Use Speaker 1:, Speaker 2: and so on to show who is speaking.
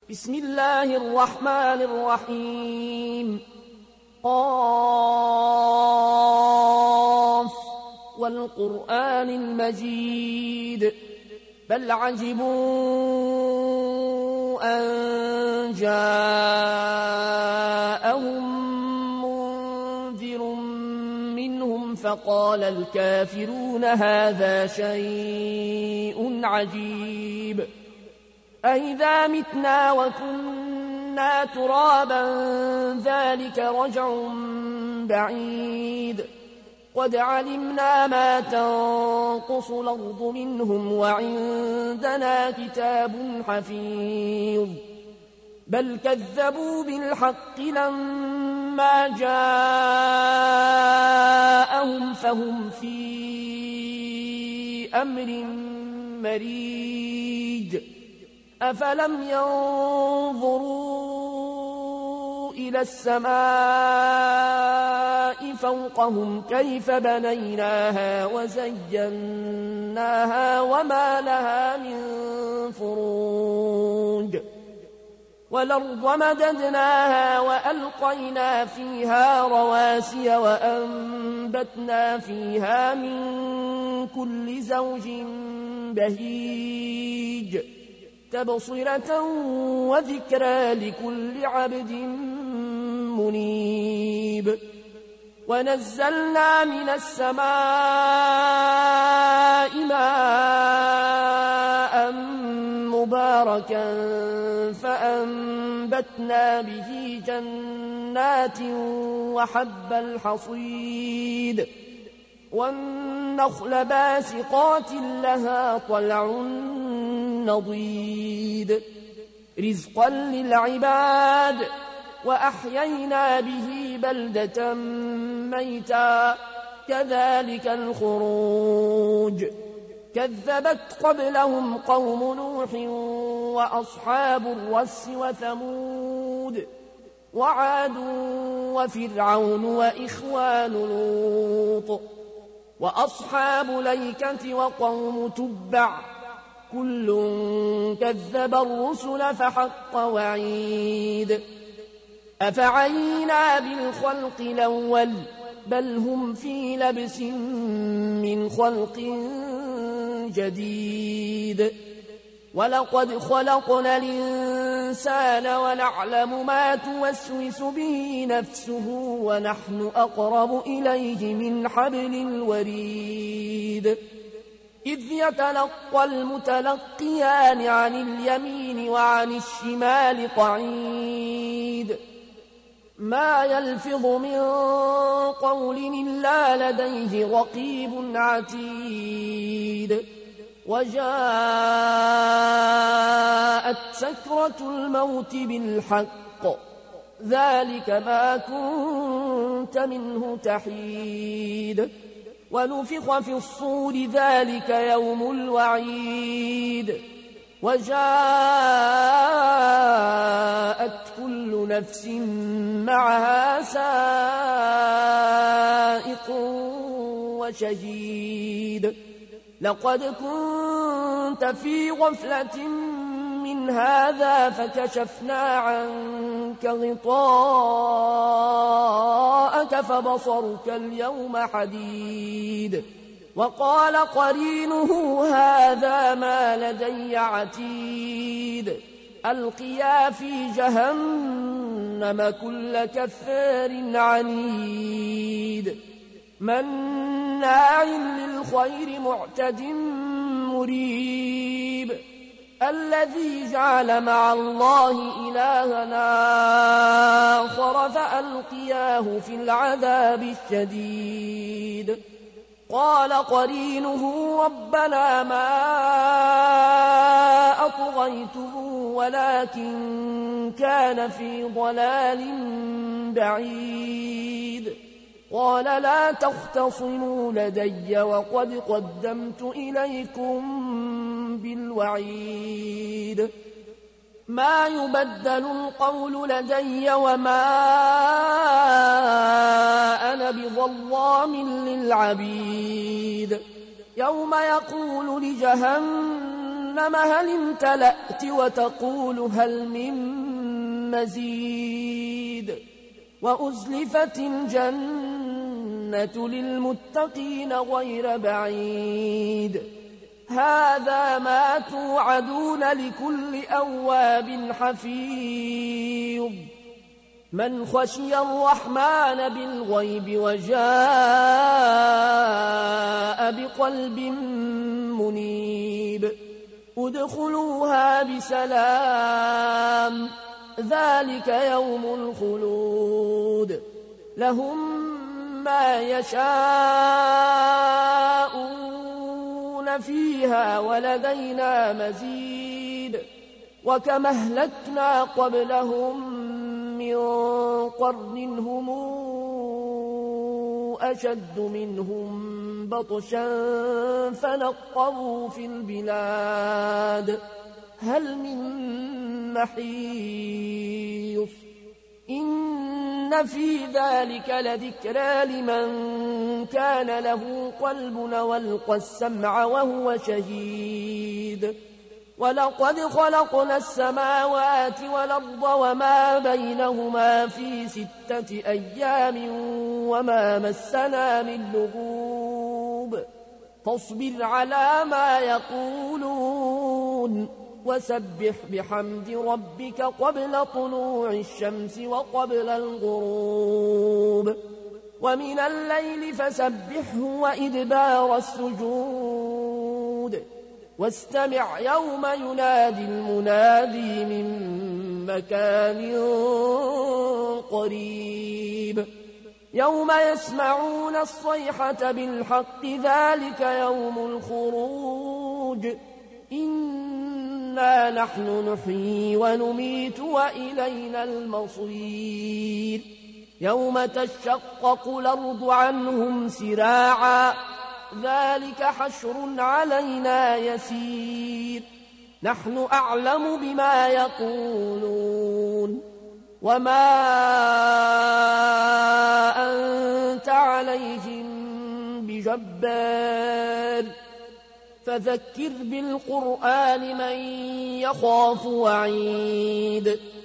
Speaker 1: بسم الله الرحمن الرحيم. قاف والقرآن المجيد بل عجبوا أن جاءهم منذر منهم فقال الكافرون هذا شيء عجيب أئذا متنا وكنا ترابا ذلك رجع بعيد قد علمنا ما تنقص الأرض منهم وعندنا كتاب حفيظ بل كذبوا بالحق لما جاءهم فهم في أمر مريج أفلم ينظروا إلى السماء فوقهم كيف بنيناها وزيناها وما لها من فروج والأرض مددناها وألقينا فيها رواسي وأنبتنا فيها من كل زوج بهيج تبصرة وذكرى لكل عبد منيب ونزلنا من السماء ماء مباركا فأنبتنا به جنات وحب الحصيد والنخل باسقات لها طلع نضيد رزقا للعباد وأحيينا به بلدة ميتا كذلك الخروج كذبت قبلهم قوم نوح وأصحاب الرس وثمود وعاد وفرعون وإخوان لوط وأصحاب الأيكة وقوم تبع كل كذب الرسل فحق وعيد أفعينا بالخلق الأول بل هم في لبس من خلق جديد ولقد خلقنا الإنسان ونعلم ما توسوس به نفسه ونحن أقرب إليه من حبل الوريد إذ يتلقى المتلقيان عن اليمين وعن الشمال قعيد ما يلفظ من قول إلا لديه رقيب عتيد وجاءت سكرة الموت بالحق ذلك ما كنت منه تحيد ونفخ في الصور ذلك يوم الوعيد وجاءت كل نفس معها سائق وشهيد لقد كنت في غفلة من هذا فكشفنا عنك غطاءك فبصرك اليوم حديد وقال قرينه هذا ما لدي عتيد ألقيا في جهنم كل كفار عنيد مناع للخير معتد مريب الذي جعل مع الله إلهنا آخر فألقياه في العذاب الشديد قال قرينه ربنا ما أطغيته ولكن كان في ضلال بعيد قال لا تختصموا لدي وقد قدمت إليكم بالوعيد ما يبدل القول لدي وما أنا بظلام للعبيد يوم يقول لجهنم جهنم هل امتلأت وتقول هل من مزيد وأزلفت الجنة للمتقين غير بعيد هذا ما توعدون لكل أواب حفيظ من خشي الرحمن بالغيب وجاء بقلب منيب ادخلوها بسلام ذلك يوم الخلود لهم ما يشاءون فيها ولدينا مزيد وكما أهلكنا قبلهم من قرن هم أشد منهم بطشا فنقروا في البلاد هل من محيص إن في ذلك لذكرى لمن كان له قلب والقى السمع وهو شهيد ولقد خلقنا السماوات والأرض وما بينهما في 6 أيام وما مسنا من لغوب فاصبر على ما يقولون وسبح بحمد ربك قبل طلوع الشمس وقبل الغروب ومن الليل فسبحه وإدبار السجود واستمع يوم ينادي المنادي من مكان قريب يوم يسمعون الصيحة بالحق ذلك يوم الخروج إنا نحن نحيي ونميت وإلينا المصير يوم تشقق الأرض عنهم سراعا ذلك حشر علينا يسير نحن أعلم بما يقولون وما أنت عليهم بجبار فذكر بالقرآن من يخاف وعيد